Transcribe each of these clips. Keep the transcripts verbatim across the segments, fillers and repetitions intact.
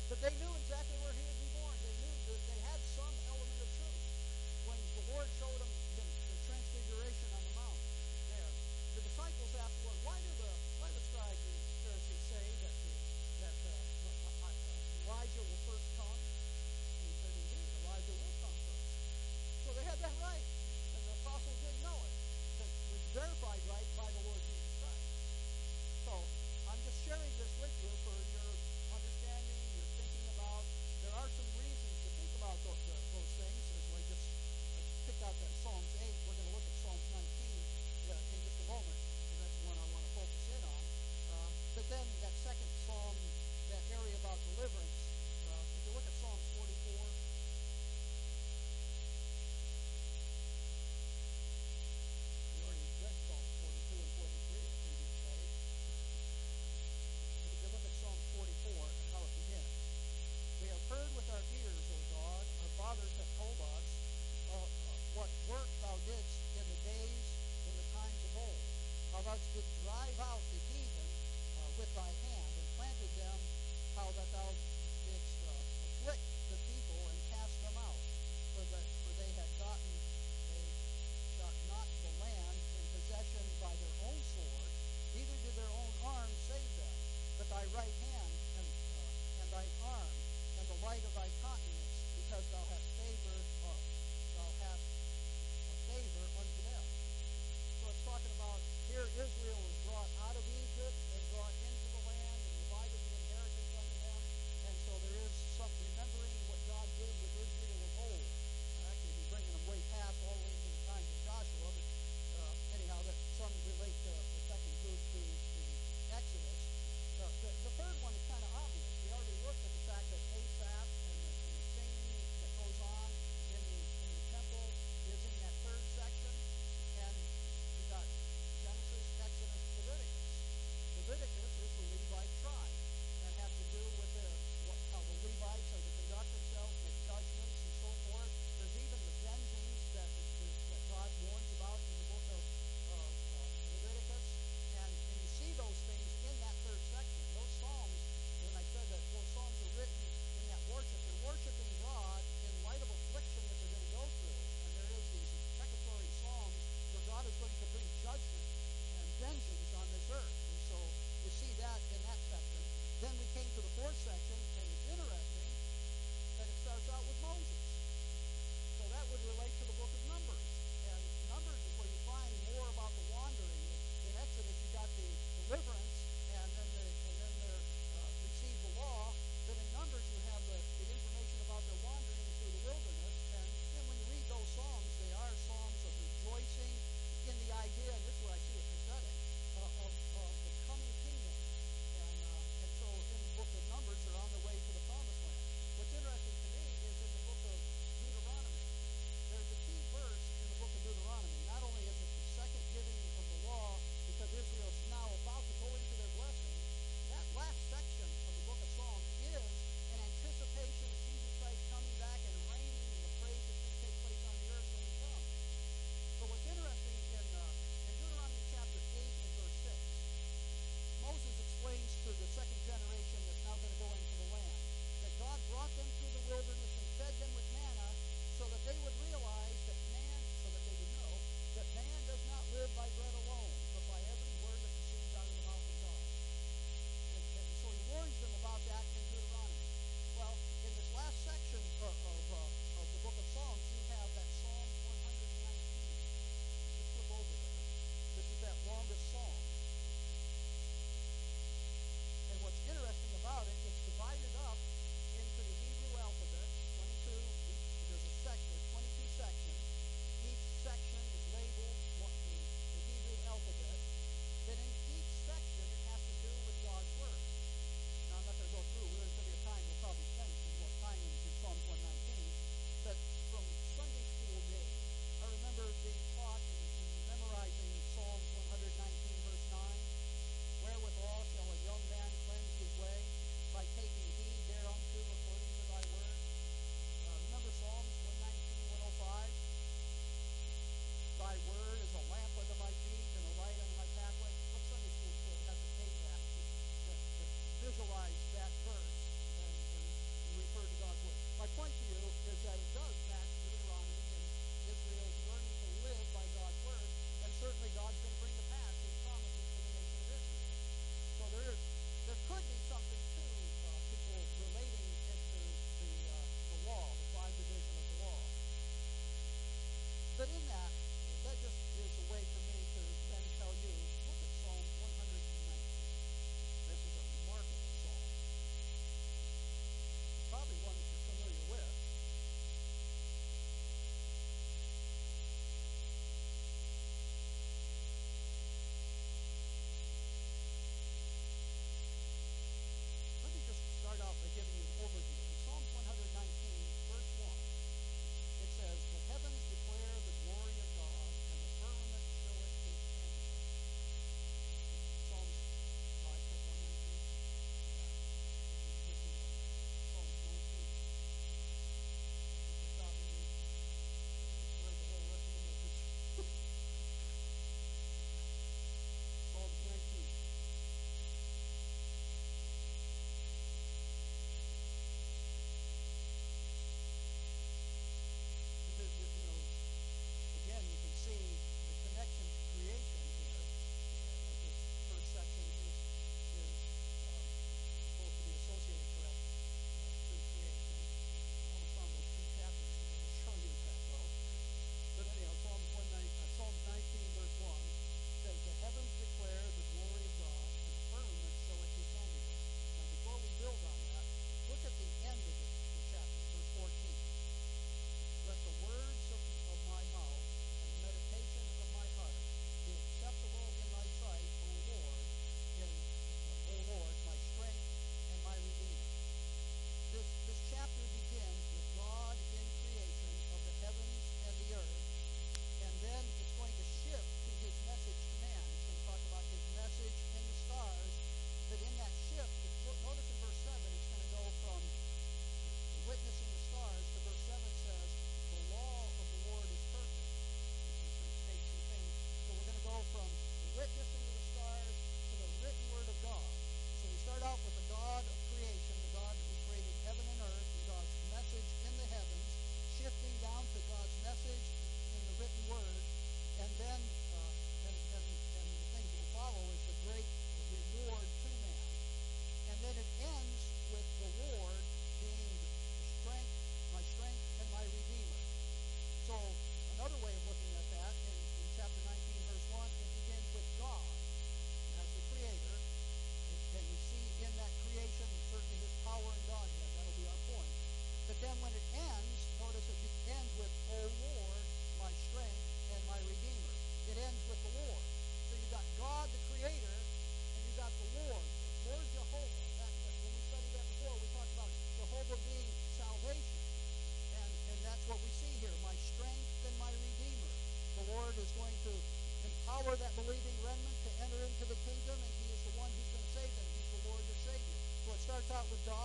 But they knew exactly where he would be born. They knew that they had some element of truth. When the Lord showed them the, the transfiguration on the mount there, the disciples asked, Lord, why do the why do the scribes and Pharisees say that the, that uh, Elijah will first come? And he said, indeed, Elijah will come first. So they had that right, and the apostles didn't know it. That was verified right by the Lord Jesus Christ. So I'm just sharing this with you for your understanding, your thinking about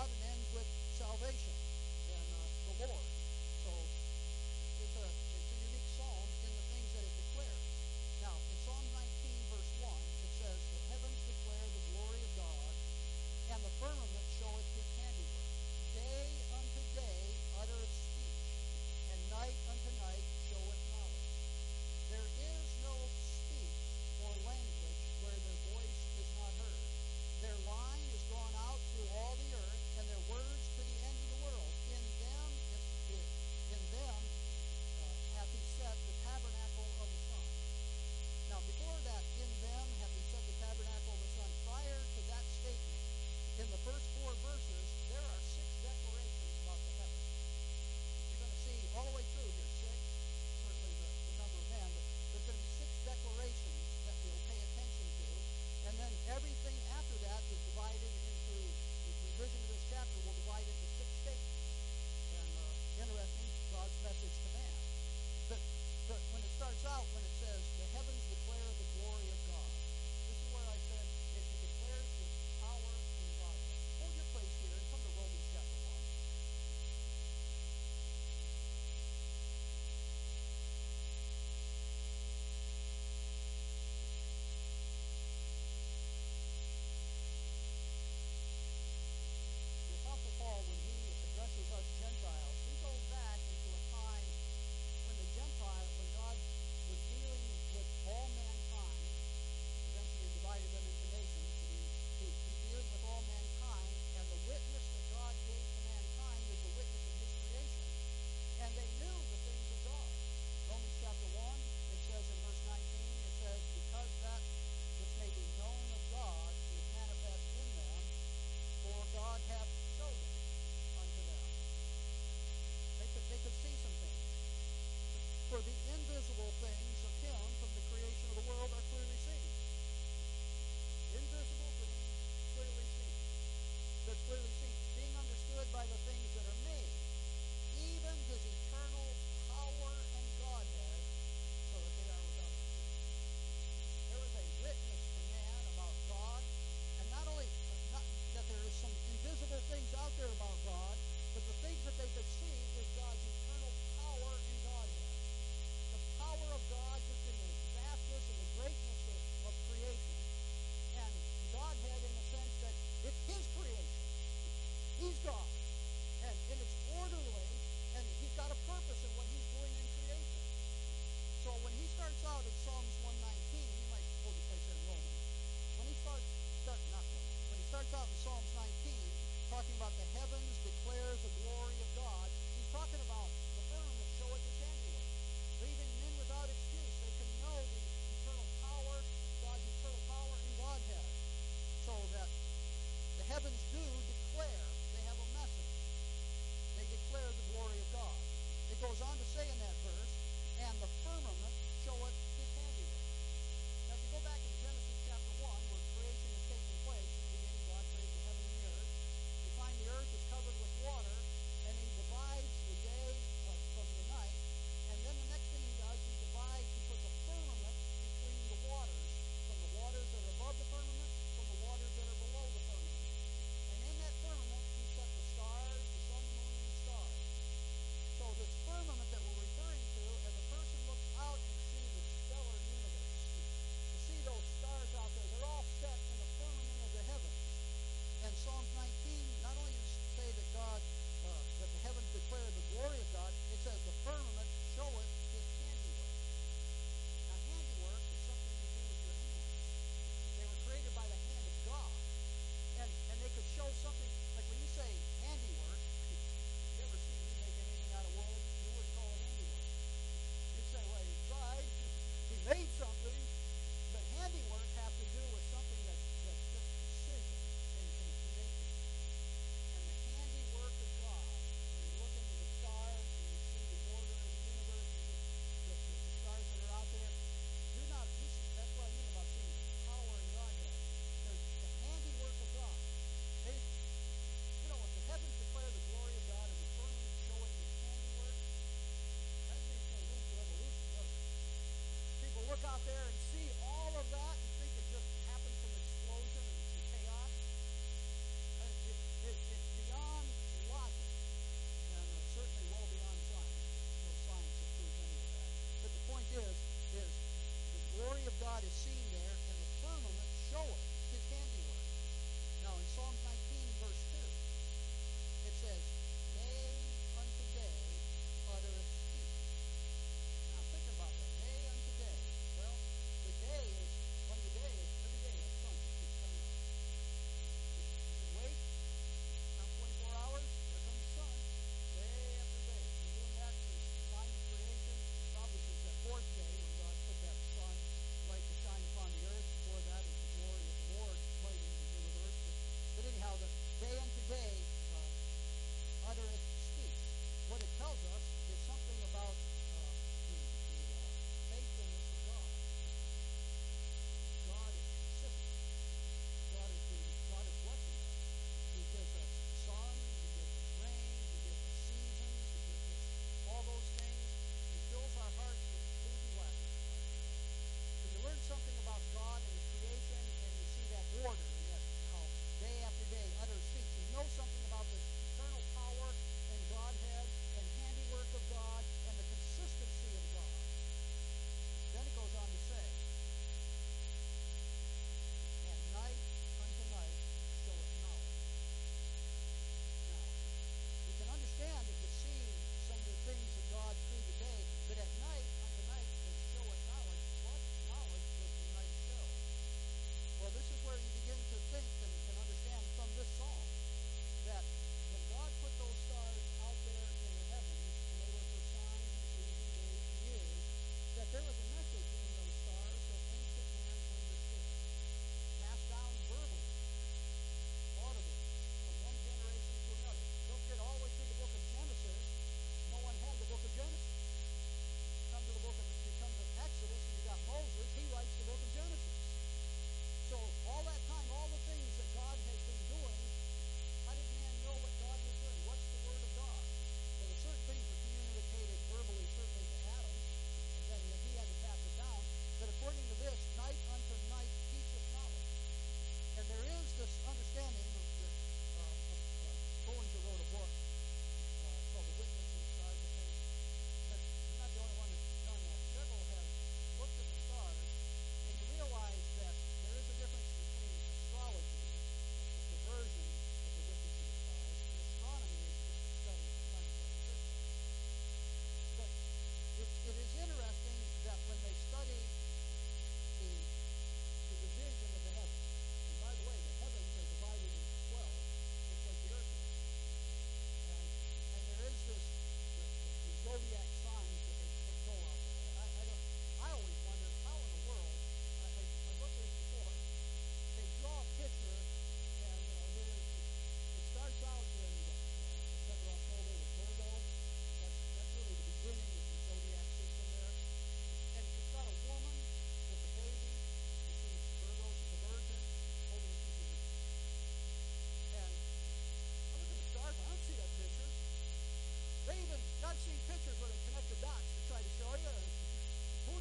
God and ends with salvation and uh, the Lord. So it's a, it's a unique psalm in the things that it declares. Now, in Psalm nineteen, verse one, it says, "The heavens declare the glory of God, and the firmament showeth his handiwork. Day unto day uttereth speech, and night unto night showeth knowledge. There is no speech or language where their voice is not heard. Their line is gone out through all the earth, and their words to the end of the world. In them is,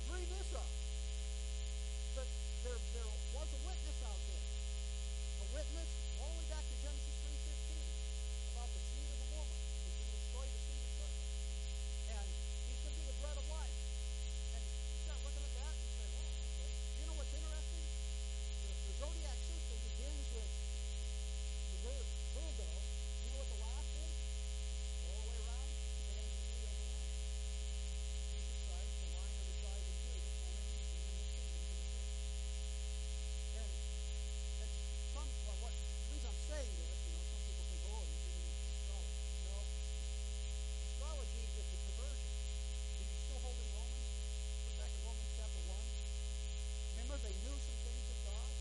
bring this up. But there, there was a witness out there. A witness all the way back to Genesis three fifteen about the seed of the woman who's going to destroy the seed of serpent. And he's going to be the bread of life. And you start looking at that and you say, oh, okay. You know what's interesting? The, the zodiac system begins with the Vir- Virgo. You know what the last is? All the way around, it ends with Leo the one. Jesus Christ, the line of the tribe of Judah, coming and bringing his kingdom to the earth. And, and some, well, what, the reason I'm saying this, you know, some people think, oh, you're giving astrology. No. Astrology is the perversion. Do you still hold in Romans? Look back at Romans chapter one. Remember, they knew some things of God.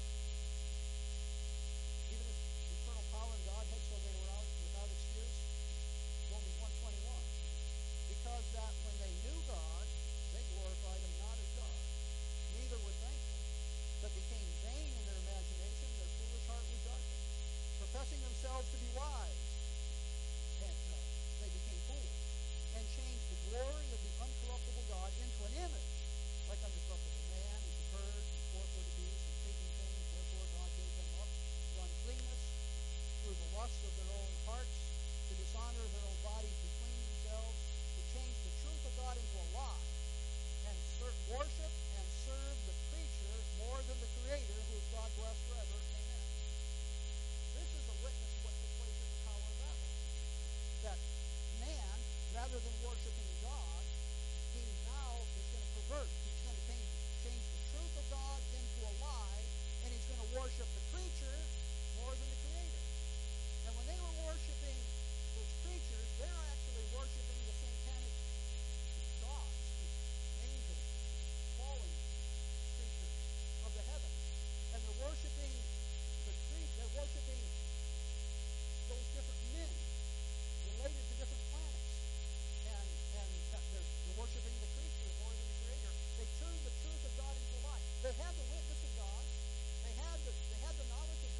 Even as the eternal power in God had so they were out without excuse. Romans one twenty-one. Because that when they knew God, they glorified him not as God, neither were thankful, but became vain in their imagination, their foolish heart was darkened. Professing themselves to be wise, and uh, they became fools, and changed the glory of the uncorruptible God into an image, like unto corruptible man, and to birds, and four-footed beasts, and creeping things, wherefore God gave them up to uncleanness, through the lust of their own hearts, to dishonor their own bodies between themselves, to change the truth of God into a lie, and ser- worship and serve the creature more than the Creator, who is God blessed forever. Amen. This is a witness of what took place at the Tower of Babel. That man, rather than worshiping God, he now is going to pervert. He's going to change, change the truth of God into a lie, and he's going to worship the creature more than the Creator. And when they were worshiping those creatures, they're actually worshiping the satanic gods, the angels, fallen creatures of the heavens. And they're worshiping the creatures, they're worshiping those different men related to different planets. And and that they're, they're worshiping the creature more than the Creator. They turned the truth of God into a lie. They had the witness of God. They had the, they had the knowledge of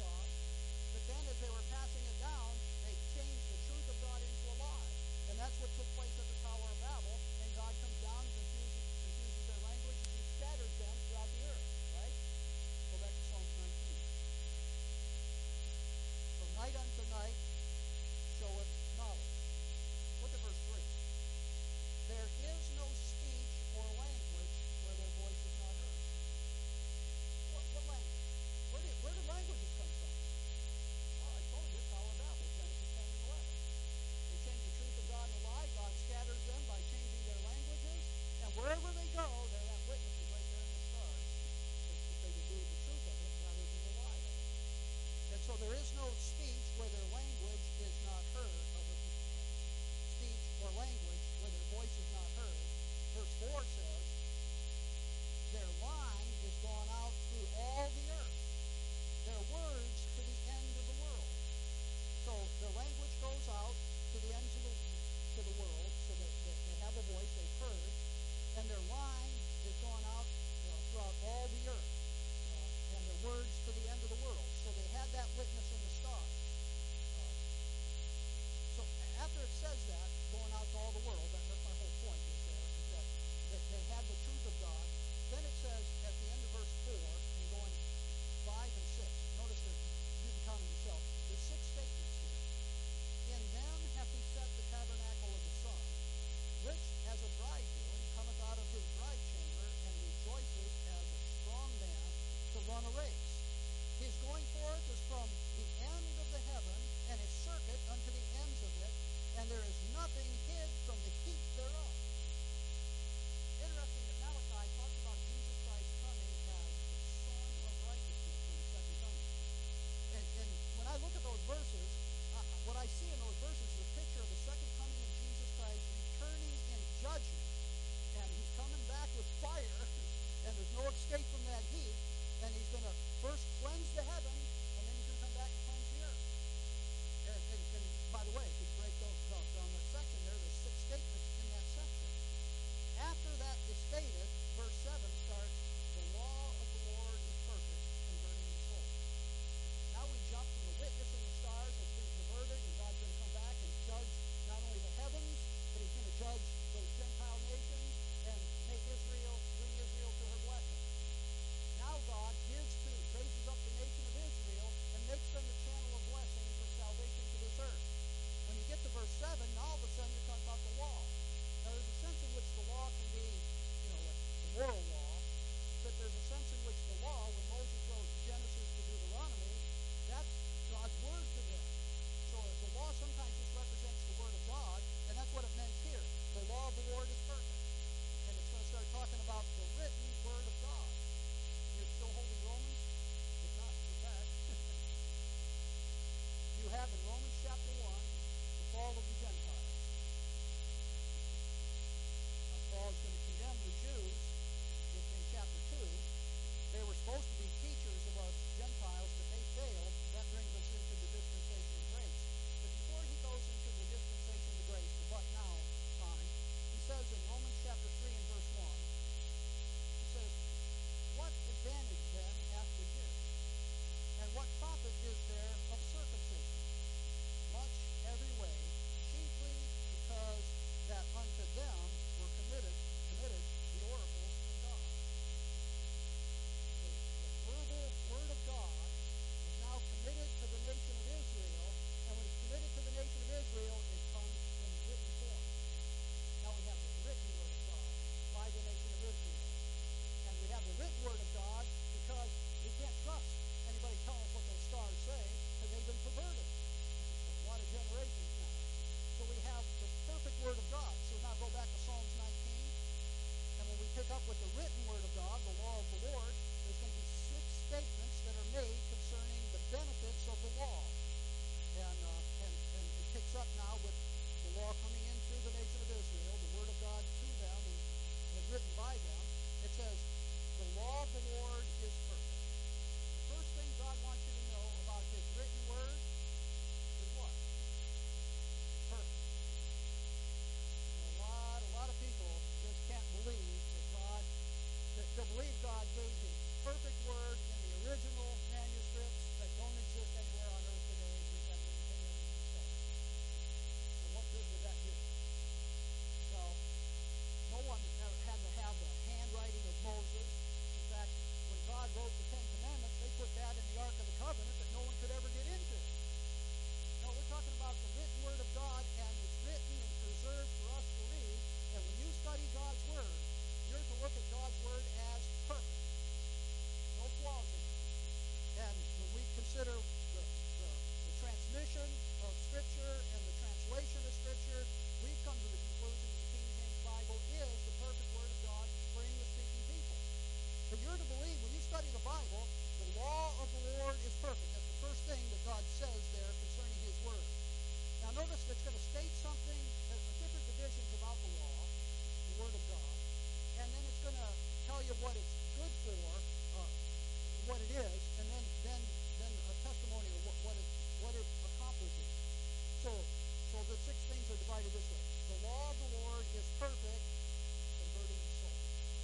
law coming in through the nation of Israel, the word of God to them and, and written by them, it says, the law of the Lord is perfect. The first thing God wants you to know about his written word is what? Perfect. And a lot, a lot of people just can't believe that God, that they believe God gave his perfect word in the original manuscripts that don't exist anywhere on earth today. We haven't even been able to discover. So what good would that do? Well, no one ever had to have the handwriting of Moses. In fact, when God wrote the Ten Commandments, they put that in the Ark of the Covenant that no one could ever get into. No, we're talking about the written word of God, and it's written and preserved for us to read. And when you study God's word, you're to look at God's word as perfect. No flaws in it. And when we consider the, the, the transmission of Scripture and the translation of Scripture, we've come to the conclusion that the King James Bible is the perfect word of God for English-speaking people. But you're to believe, when you study the Bible, the law of the Lord is perfect. That's the first thing that God says there concerning his word. Now notice it's going to state something, uh, different divisions about the law, the word of God, and then it's going to tell you what it's good for, uh, what it is, and then then then a testimony of what, what it what it accomplishes. So so the six things are divided this way. The law of the Lord is perfect, converting the soul.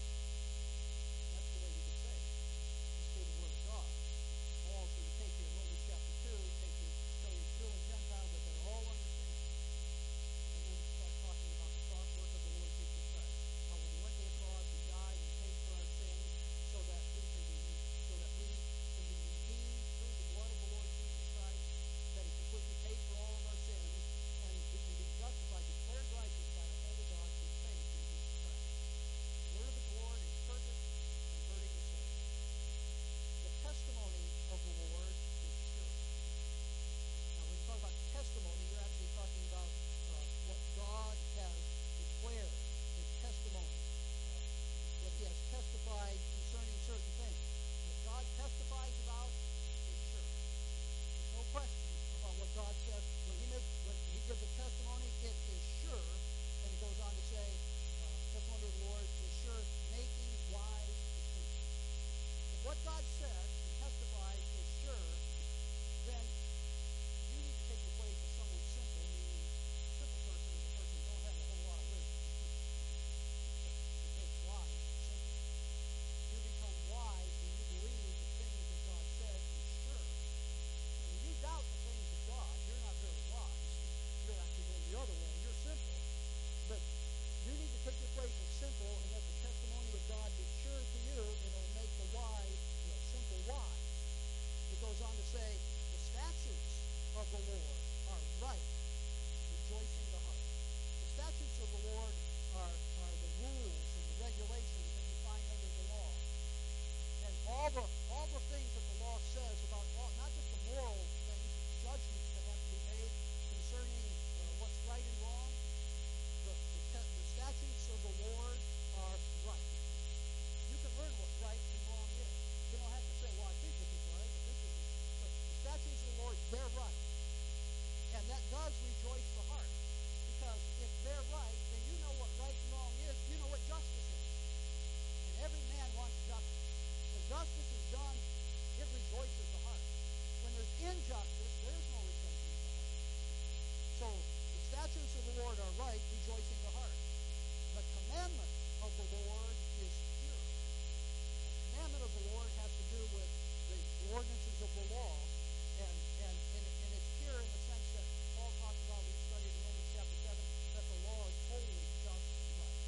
That's the way you get saved. It's through the word of God. Paul's going to take you in Romans chapter two, take you, show you Jew and Gentile that they're all under sin. And then start talking about the cross work of the Lord Jesus Christ. How when he went to the cross, he died and paid for our sins so that we can be so that we can be redeemed through the blood of the Lord Jesus Christ, that he completely paid for all of our sins, and we can be justified, declared righteous by the holy God through faith in Jesus Christ. The word of the Lord is perfect, converting the soul. The testimony of the Lord is sure. Now, when you talk about testimony, you're actually talking about uh, what God has declared, his testimony, uh, what he has testified concerning certain things. What God testifies about is sure. There's no question about what God says. When he makes, when he gives a testimony, it is sure. And he goes on to say, uh, testimony of the Lord is sure, making wise the simple. If what God said and testifies is sure, then you need to take your place as someone simple, meaning a simple person is a person who don't have a whole lot of wisdom. It makes wise simple. You become wise when you believe the things that God said is sure. And when you doubt the things of God, you're not very wise. You're actually going the other way. You're simple. But you need to take your place as simple and let the testimony of God be sure to you, and it'll make the wise, the simple wise. It goes on to say, the statutes of the Lord are right, rejoicing the heart. The statutes of the Lord are, are the rules and the regulations that you find under the law. And all the all the things that the law says about all, not just the moral things, judgments that have to be made concerning uh, what's right and wrong. The, the, te- the statutes of the Lord are right. You can learn what right and wrong is. You don't have to say, well, I think this is right, but this isn't. But the statutes of the Lord, they're right. And that does rejoice the heart. Because if they're right, then you know what right and wrong is. You know what justice is. And every man wants justice. When justice is done, it rejoices the heart. When there's injustice, there's no rejoicing the heart. So the statutes of the Lord are right, rejoicing the heart. The commandment of the Lord is pure. The commandment of the Lord has to do with the ordinances of the law, and, and, and, and it's pure in the sense that Paul talked about, we studied in Romans chapter seven, that the law is holy, just, and right.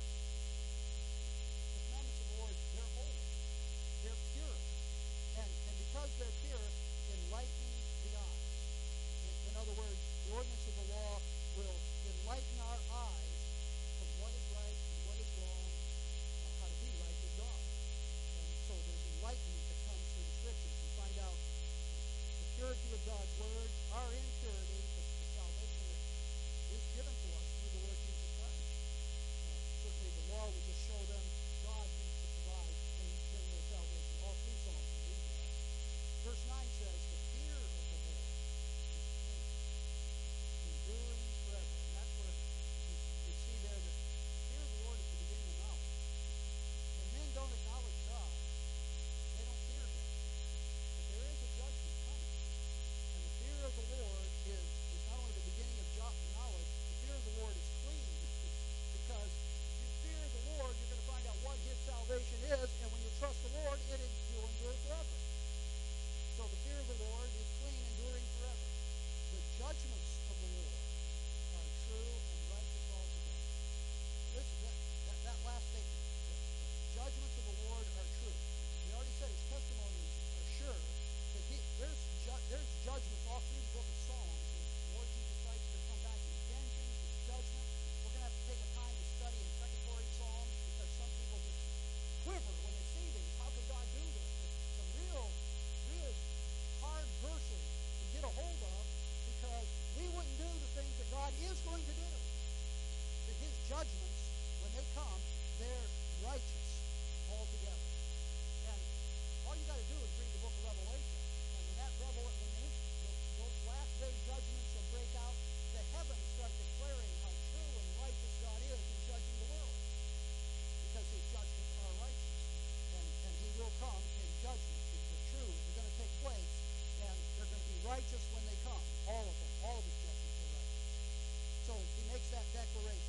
The commandments of the Lord, they're holy. They're pure. And, and because they're pure, enlightening the eyes. In, in other words, the ordinance of the law will enlighten our eyes of what is right and what is wrong, uh, how to be right with God. And so there's enlightenment that comes through the Scriptures. We find out the purity of God's Word, our impurity, going to do? That his judgments, when they come, they're righteous altogether. And all you got to do is read the book of Revelation. And when that revel, when his, those last day judgments will break out, the heavens start declaring how true and righteous God is in judging the world. Because his judgments are righteous. And, and he will come in judgment. They're true. They're going to take place. And they're going to be righteous when they come. All of them. All of his judgments are righteous. So he makes that declaration.